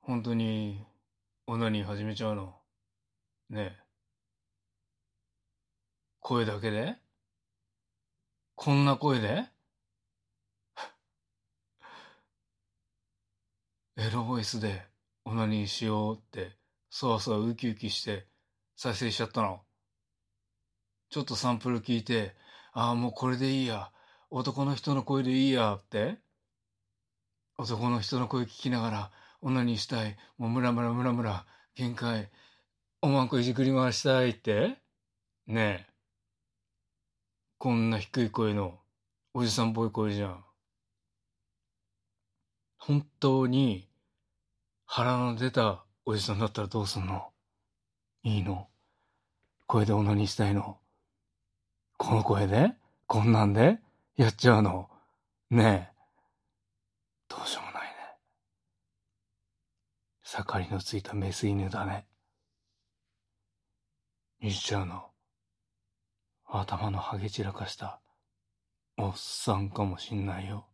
本当にオナニー始めちゃうの？ねえ、声だけで？こんな声で？エロボイスでオナニーしようって、そわそわウキウキして再生しちゃったの？ちょっとサンプル聞いて、ああ、もうこれでいいや。男の人の声でいいやって、男の人の声聞きながらオナニーしたい。もうムラムラムラムラ。限界。おまんこいじくり回したいって。ねえ、こんな低い声のおじさんっぽい声じゃん。本当に腹の出たおじさんだったらどうすんの？いいの？声でオナニーしたいの？この声でこんなんでやっちゃうの？ねえ、どうしようもないね。盛りのついたメス犬だね。言っちゃうの？頭のハゲ散らかしたおっさんかもしんないよ。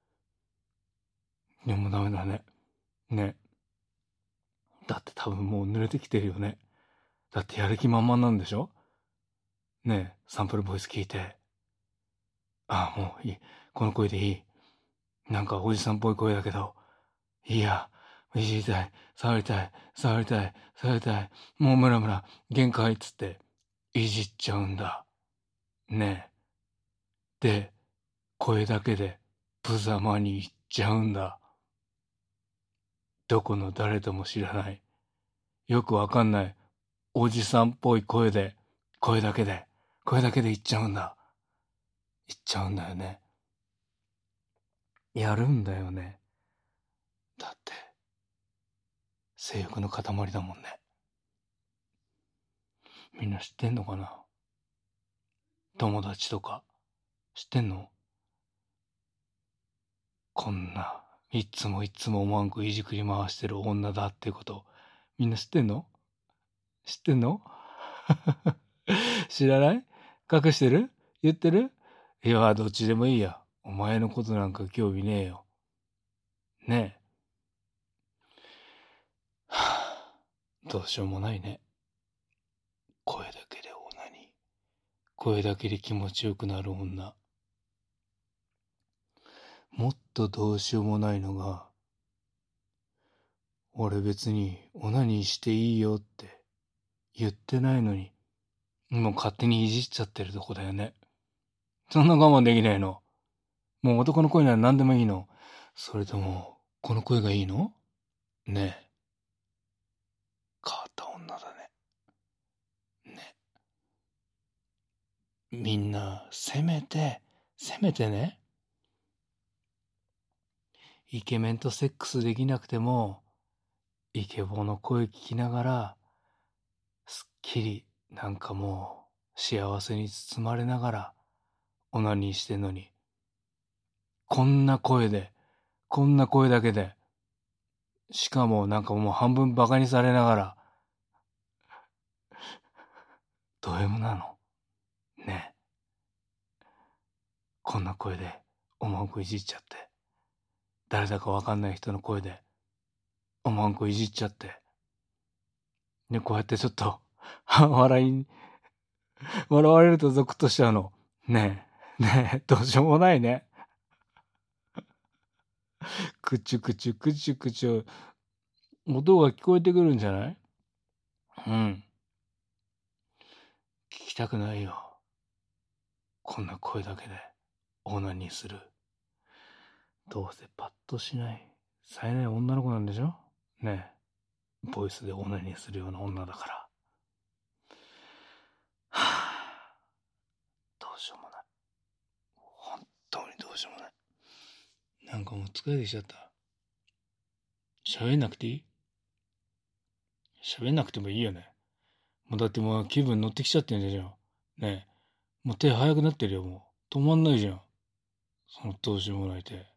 でもダメだね。ね。だって多分もう濡れてきてるよね。だってやる気満々なんでしょ？ねえ、サンプルボイス聞いて。ああ、もういい。この声でいい。なんかおじさんっぽい声だけど、いや、いじりたい、触りたい、触りたい、触りたい、もうムラムラ、限界っつって、いじっちゃうんだ。ねえ。で、声だけで、無様に言っちゃうんだ。どこの誰とも知らない、よくわかんない、おじさんっぽい声で、声だけで、声だけで言っちゃうんだ。言っちゃうんだよね。やるんだよね。だって、性欲の塊だもんね。みんな知ってんのかな？友達とか知ってんの？こんないつもいつもおまんこいじくり回してる女だってこと、みんな知ってんの？知ってんの？知らない？隠してる？言ってる？いや、どっちでもいいや。お前のことなんか興味ねえよ。ねえ。はあ、どうしようもないね。声だけでオナニー。声だけで気持ちよくなる女。もっとどうしようもないのが、俺別にオナニーしていいよって言ってないのに、もう勝手にいじっちゃってるとこだよね。そんな我慢できないの？もう男の声なら何でもいいの？それとも、この声がいいの？ねえ。変わった女だね。ね。みんな、せめてね、イケメンとセックスできなくても、イケボの声聞きながら、すっきり、なんかもう、幸せに包まれながら、オナニーしてんのに、こんな声で、こんな声だけで、しかもなんかもう半分バカにされながら、ド M なの？ねえ。こんな声で、おまんこいじっちゃって。誰だかわかんない人の声で、おまんこいじっちゃって。ね、こうやってちょっと、笑われるとゾクッとしちゃうの。ねえ、ねえ、どうしようもないね。くちゅくちゅくちゅくちゅ、音が聞こえてくるんじゃない？うん。聞きたくないよ。こんな声だけで、オーナーにする。どうせパッとしない、冴えない女の子なんでしょ？ねえ、ボイスでオーナーにするような女だから。はあ、どうしようもない。本当にどうしようもない。なんかもう疲れてきちゃった。喋んなくていい？喋んなくてもいいよね。もうだってもう気分乗ってきちゃってんじゃん。ねえ。もう手早くなってるよ、もう。止まんないじゃん。そのどうしようもない手。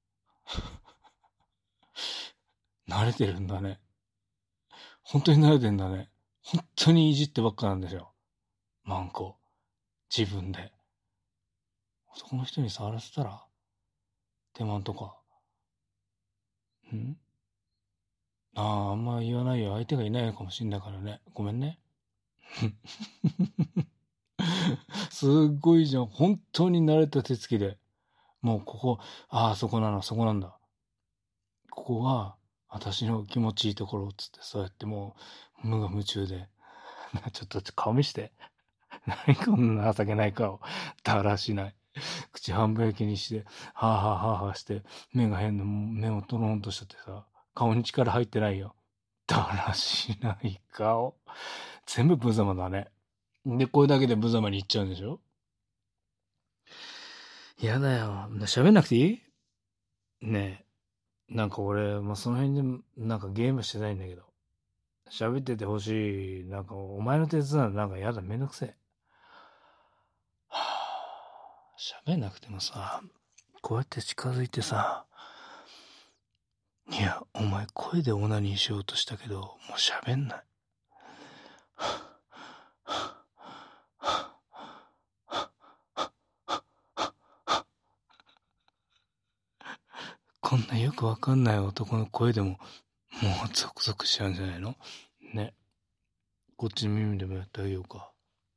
慣れてるんだね。本当に慣れてんだね。本当にいじってばっかなんですよ。マンコ。自分で。男の人に触らせたら手間とか。んあんま言わないよ。相手がいないかもしんないからね。ごめんね。すっごいじゃん。本当に慣れた手つきで。もうここ、そこなんだ。ここが私の気持ちいいところっつって、そうやってもう無我夢中で。ちょっと顔見して。何こんな情けない顔。だらしない。口半分焼きにして、はあはあはあはあして、目をトロンとしちゃってさ、顔に力入ってないよ。だらしない顔。全部無様だね。で、これだけで無様にいっちゃうんでしょ？やだよ。喋んなくていい？ねえ。なんか俺、その辺でなんかゲームしてないんだけど。喋っててほしい。なんかお前の手伝うのなんかやだ、めんどくせえ。喋んなくてもさ、こうやって近づいてさ、いや、お前声でオナニーしようとしたけど、もう喋んない。こんなよくわかんない男の声でも、もうゾクゾクしちゃうんじゃないの？ね。こっちの耳でもやってあげようか。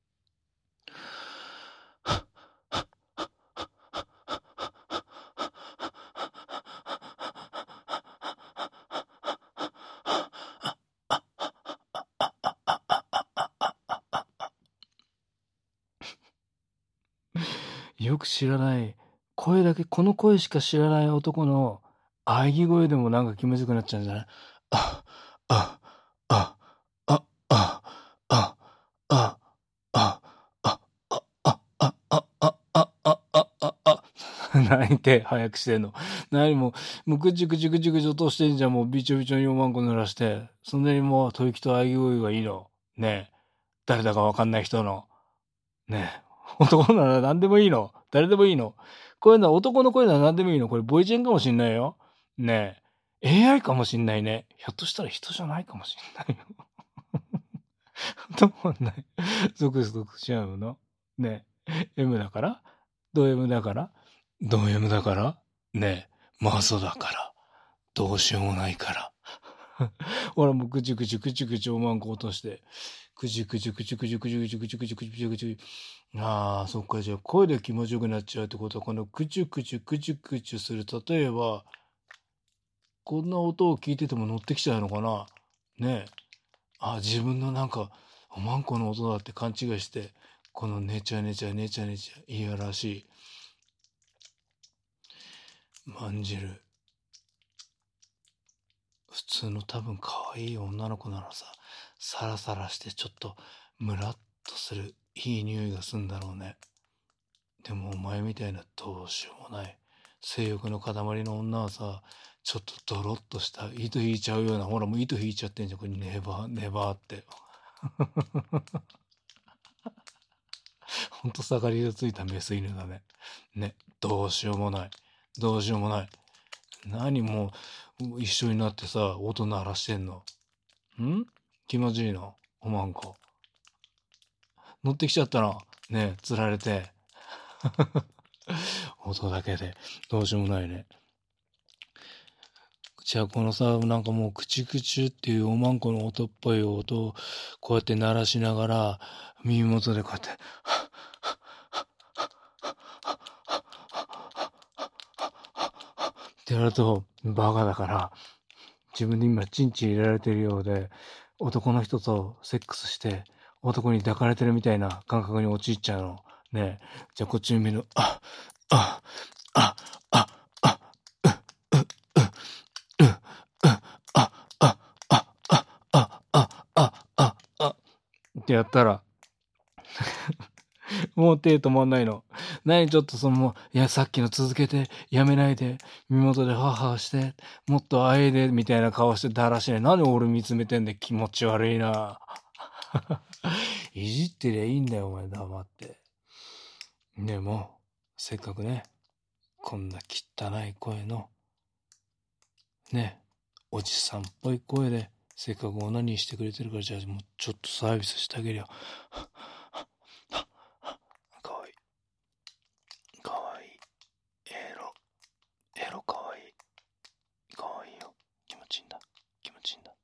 よく知らない、声だけ、この声しか知らない男の喘ぎ声でもなんか気持ちよくなっちゃうんじゃない？あ、あ、あ、あ、あ、あ、あ、あ、あ、あ、あ、あ、あ、あ、あ、あ、あ、あ、あ、泣いて早くしてんの。何もうぐちゅぐちゅぐちゅぐちゅとしてんじゃん。もうびちょびちょにおまんこ濡らして。そんなにもう吐息と喘ぎ声がいいの？ねえ。誰だかわかんない人の。ねえ。男なら何でもいいの？誰でもいいの？こういうのは男の声なら何でもいいの？これボイチェンかもしんないよ。ねえ。AI かもしんないね。ひょっとしたら人じゃないかもしんないよ。ともない。ゾクゾクしちゃうの。ねえ。M だから？ド M だから？ド M だから？ねえ。マゾだから。どうしようもないから。ほらもうぐちゅぐちゅぐちゅぐちゅおまんこ落として。ぐちゅぐちゅぐちゅぐちゅぐちゅぐちゅぐちゅぐちゅぐちゅぐちゅ。そっか。じゃあ声で気持ちよくなっちゃうってことは、このぐちゅぐちゅぐちゅぐちゅする。例えば、こんな音を聞いてても乗ってきちゃうのかな？ねえ。自分のなんか、おまんこの音だって勘違いして、このねちゃねちゃねちゃねちゃ、いやらしい。まんじる。普通の多分可愛い女の子ならさ、サラサラしてちょっとムラっとするいい匂いがすんだろうね。でもお前みたいなどうしようもない性欲の塊の女はさ、ちょっとドロッとした糸引いちゃうような、ほらもう糸引いちゃってんじゃん。これネバーって。ほんと盛りがついたメス犬だね。ね、どうしようもない。どうしようもない。何もう一緒になってさ、音鳴らしてんの？気持ちいいの？おまんこ。乗ってきちゃったの。ねえ、釣られて。音だけで。どうしようもないね。じゃあこのさ、なんかもうクチクチっていうおまんこの音っぽい音をこうやって鳴らしながら、耳元でこうやって、ってやるとバカだから、自分で今チンチン入れられてるようで、男の人とセックスして男に抱かれてるみたいな感覚に陥っちゃうの。ねえ。じゃあこっちに見る。あ、あ、あ、あ、あ、う、う、う、う、う、あ、あ、あ、あ、あ、ってやったら、もう手止まんないの。何ちょっといや、さっきの続けて、やめないで、身元でハーハーして、もっとあえで、みたいな顔してだらしない。何俺見つめてんで気持ち悪いな。いじってりゃいいんだよ、お前黙って。でも、せっかくね、こんな汚い声の、ね、おじさんっぽい声で、せっかくオナニーしてくれてるから、じゃあもうちょっとサービスしてあげるよ。かわいい。かわいい。エロかわいい。かわいいよ。気持ちいいんだ。気持ちいいんだ。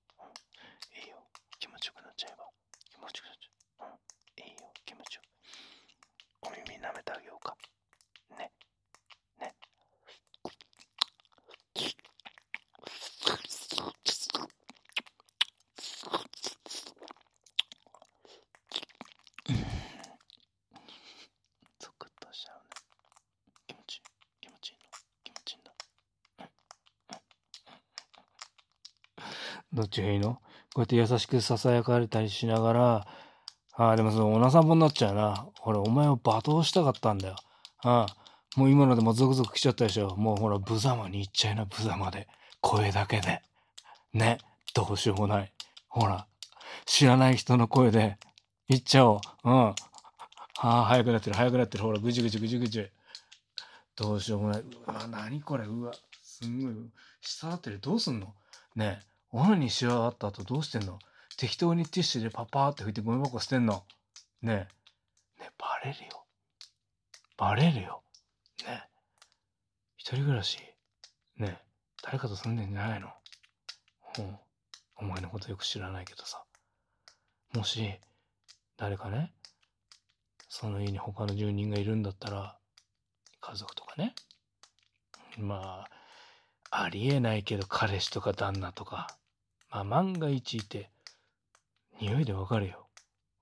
どっちがいいの？こうやって優しく囁かれたりしながら、でもそのおな散歩になっちゃうな。俺、お前を罵倒したかったんだよ。もう今のでもゾクゾク来ちゃったでしょ。もうほら、無様に言っちゃいな、無様で。声だけで。ね。どうしようもない。ほら、知らない人の声で言っちゃおう。早くなってる、早くなってる。ほら、ぐじゅぐじゅぐじゅぐじゅ。どうしようもない。うわ、何これ。うわ、すんごい。下だってる。どうすんの？ねえ、オナニーし終わった後どうしてんの？適当にティッシュでパパーって拭いてゴミ箱捨てんの？ねえ、ねえ、バレるよ。バレるよ。ねえ、一人暮らし。ねえ、誰かと住んでんじゃないの？お前のことよく知らないけどさ。もし、誰かね、その家に他の住人がいるんだったら、家族とかね。まあ、ありえないけど彼氏とか旦那とか。まあ万が一いて、匂いでわかるよ。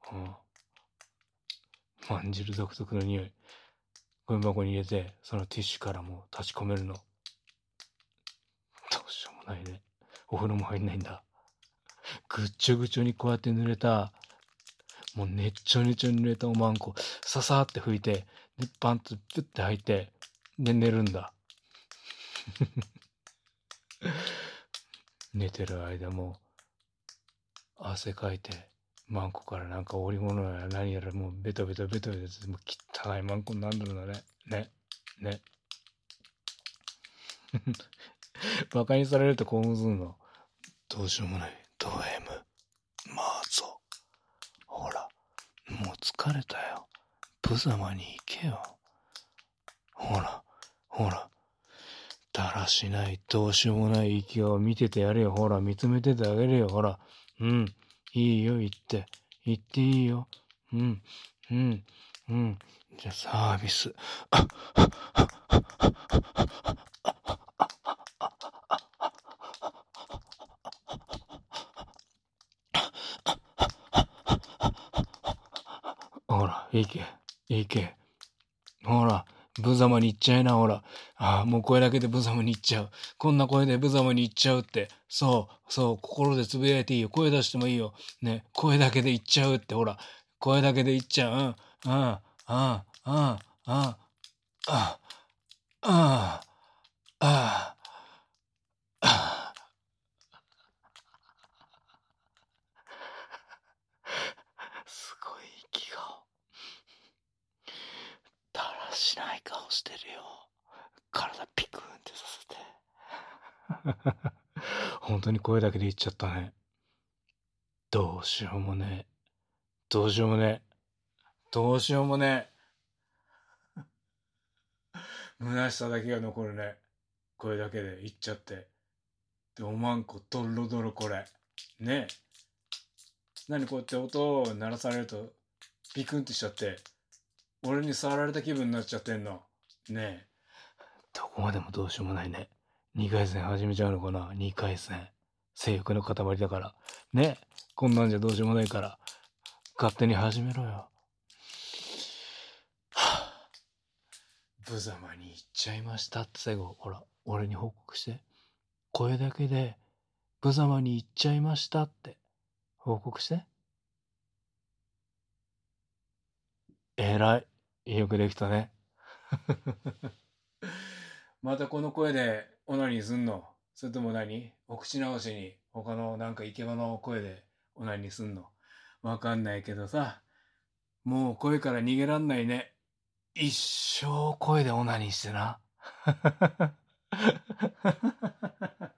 まんじる独特の匂い。ゴミ箱に入れて、そのティッシュからもう立ち込めるの。どうしようもないね。お風呂も入んないんだ。ぐっちょぐちょにこうやって濡れた、もうねっちょねちょに濡れたおまんこ、ささーって拭いて、で、パンツピュッて履いて、で、寝るんだ。寝てる間も、汗かいて、マンコからなんか織物やら何やらもうベトベトベトベトもう汚いマンコになるんだね。ね。バカにされると興奮するの。どうしようもない。ド M。まあぞ。ほら、もう疲れたよ。無様に行けよ。ほら。だらしない、どうしようもない息を見ててやれよ。ほら、見つめててあげるよ。ほら。いいよ、言って。言っていいよ。じゃあ、サービス。ほら、いけ。ほら、無様に言っちゃいな、ほら。もう声だけで無様に言っちゃう。こんな声で無様に言っちゃうって。そう、心でつぶやいていいよ。声出してもいいよ。ね、声だけで言っちゃうって、ほら。声だけで言っちゃう。すごい息が。だらしない顔してるよ。体ピクンってさせて。本当に声だけで言っちゃったね。どうしようもねえ。虚しさだけが残るね。声だけで言っちゃって。で、おまんこドロドロこれ。ねえ。何こうやって音を鳴らされるとピクンってしちゃって、俺に触られた気分になっちゃってんの。ねえ。どこまでもどうしようもないね。2回戦始めちゃうのかな？ 2 回戦。性欲の塊だから。ねえ。こんなんじゃどうしようもないから。勝手に始めろよ。無様に言っちゃいましたって最後、ほら、俺に報告して。声だけで、無様に言っちゃいましたって報告して。偉い。よくできたね。またこの声でオナニーすんの？それともお口直しに他のなんかイケボの声でオナニーすんの？わかんないけどさ、もう声から逃げらんないね。一生声でオナニーしてな。